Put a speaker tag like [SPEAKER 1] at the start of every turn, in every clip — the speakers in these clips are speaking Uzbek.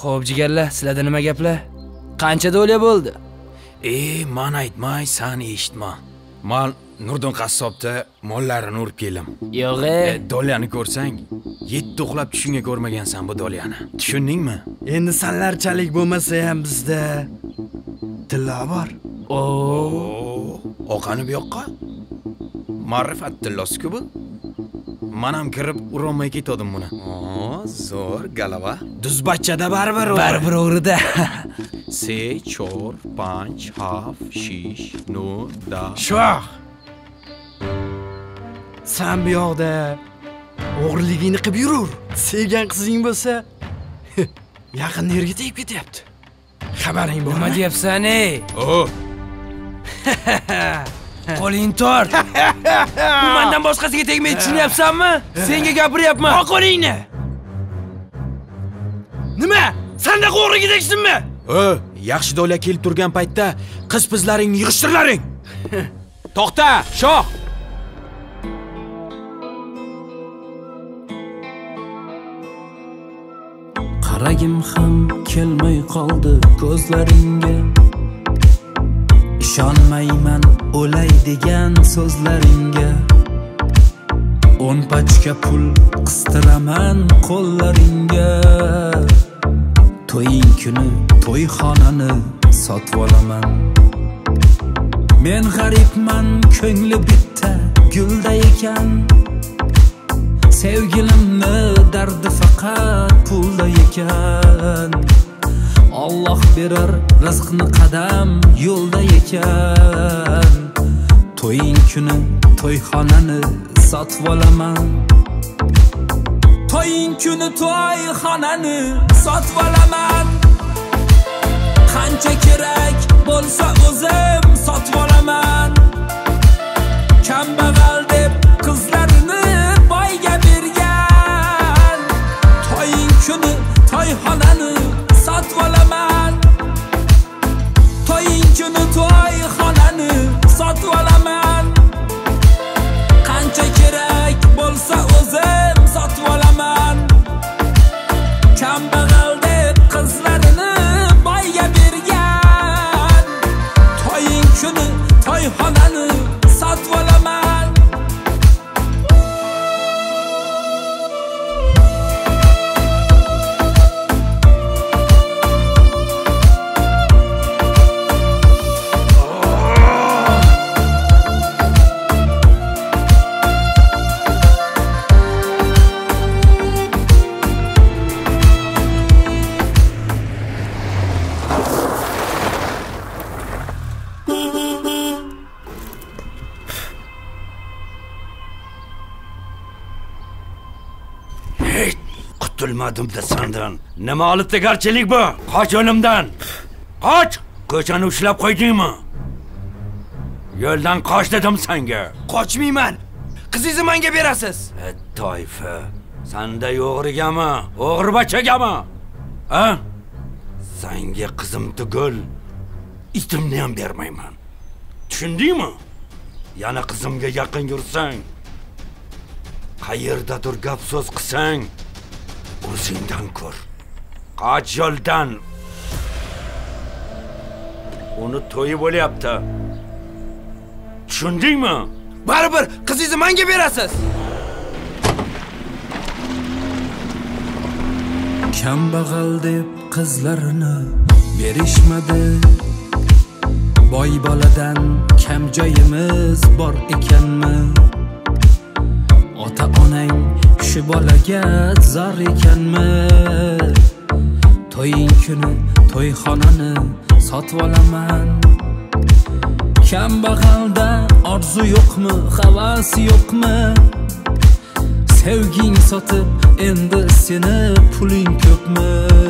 [SPEAKER 1] Xo'p, jigarlar, sizlarda nima gaplar? Qancha do'lya bo'ldi?
[SPEAKER 2] Man aytmay, sen eshitma. Men Nurdin qassobda mollarini urib keldim.
[SPEAKER 1] Yo'q-e.
[SPEAKER 2] Dolyani ko'rsang, 7 uxlab tushunga ko'rmagansan bu dolyani. Tushundingmi?
[SPEAKER 3] Endi sanlarchalik bo'lmasa ham bizda tilla bor.
[SPEAKER 2] Oqani bu yoqqa. Ma'rifat tillasi-ku bu. Men ham kirib urolmay ketdim buni. Zo'r galava.
[SPEAKER 1] Duzbachchada baribir o'g'rida.
[SPEAKER 2] 3, 4, 5, 7, 6, 9, 10.
[SPEAKER 3] Shoh. Sen bu yoqda o'g'riligingni qilib yurur. Sevgan qizing bo'lsa, yaqin yerga tegib ketyapti. Xabaring bormi?
[SPEAKER 1] Nima deyapsan-ey? Qo'ling tort. Bu mendan boshqasiga tegmaydi, tushunyapsanmi? Senga gapiryapman. Qo'y qo'lingni.
[SPEAKER 3] Nima? Senda o'g'riga tegsinmi?
[SPEAKER 2] Yaxshi do'lya kelib turgan paytda qiz-pizlaringni yig'ishtirlaring. To'xta, shoh.
[SPEAKER 4] Qaragim ham kelmay qoldi ko'zlaringga. Ishonmayman o'lay degan so'zlaringga. 10 pachka pul qistiraman qo'llaringga. To'ying kuni to'yxonani sotib olaman. Men g'aribman, ko'ngli bitta gulda ekan. Sevgilimni dardi faqat pulda ekan. Alloh berar rizqni qadam yo'lda ekan. To'ying kuni to'yxonani sotib olaman. To'ying kuni to'yxonani sotib olaman. Qancha kerak bo'lsa o'zim sotib olaman. Kambag'al deb qizlarini boyga bergan. To'ying kuni to'yxonani sotib olaman. To'ying kuni to'yxonani sotib olaman. Qancha kerak bo'lsa o'zim sotib olaman. Kambag'al deb qizlarini boyga bergan. To'ying kuni to'yxonani sotib olaman.
[SPEAKER 5] Qutulmadim-da sendan. Nima olibdi garchilik bu? Qoch o'limdan. Qoch! Ko'chani ushlab qo'ydingmi? Yo'ldan qoch dedim senga.
[SPEAKER 1] Qochmayman. Qizingizni menga berasiz.
[SPEAKER 5] Toyfa. Senda o'g'rigami? O'g'ribachagami? Ha? Senga qizim tugul, itimni ham bermayman. Tushundingmi? Yana qizimga yaqin yursang, qayerdadir gap so'z qilsang, o'zingdan ko'r. Qoch yo'ldan. Uni to'yi bo'lyapti. Tushundingmi?
[SPEAKER 1] Baribir qizingizni menga berasiz.
[SPEAKER 4] Kambag'al deb qizlarini berishmadi. Boy boladan kam joyimiz bor ekanmi? Ota-onang shu bolaga zor ekanmi? To'ying kuni to'yxonani sotib olaman. Kambag'alda orzu yo'qmi, havas yo'qmi? Sevging sotib endi seni puling ko'pmi?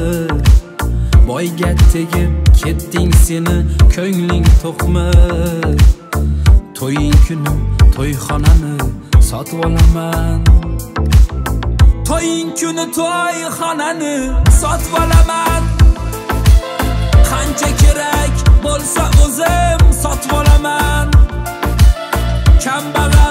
[SPEAKER 4] Boyga tegib ketding seni ko'ngling to'qmi? To'ying kuni to'yxonani sotib olaman. To'ying kuni to'yxonani sotib olaman. Qancha kerak bo'lsa o'zim sotib olaman. Kambag'al